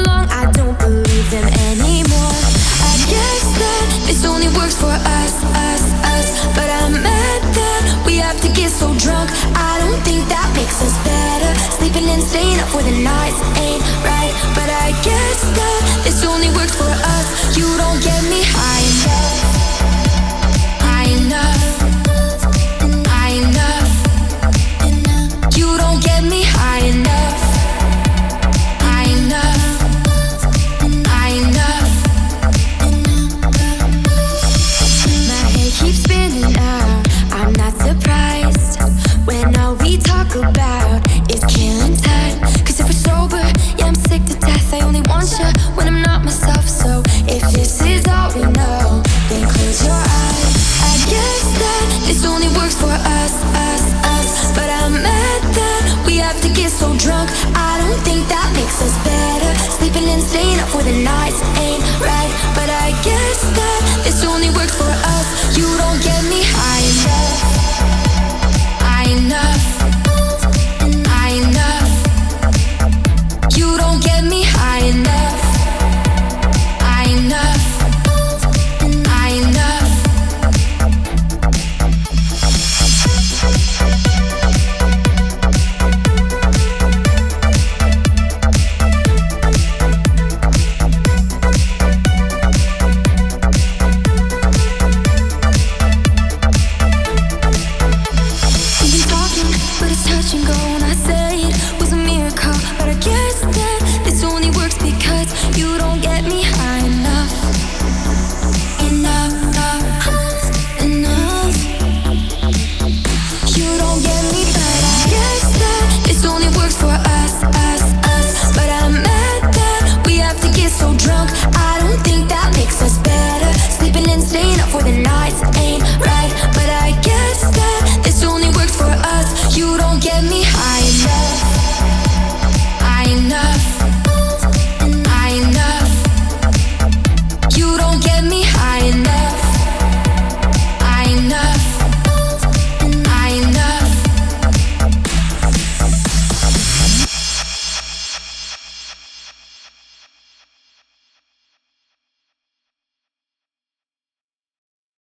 along, I don't believe them anymore. I guess that this only works for us, us, us. But I'm mad that we have to get so drunk. I don't think that makes us better. Sleeping and staying up for the nights ain't right. But I guess that this only works for us. You don't get me high enough, high enough, high enough. You don't get me high enough, high enough, high enough. My head keeps spinning out. I'm not surprised when all we talk about is killing time. Cause if we're sober, yeah, I'm sick to death. I only want you when I'm not myself. So if this is all we know, then close your eyes. I guess that this only works for us, us, us. But I'm mad that we have to get so drunk. I don't think that makes us better. Sleeping and staying up for the nights ain't right. But I guess that this only works for us. You don't get me high enough.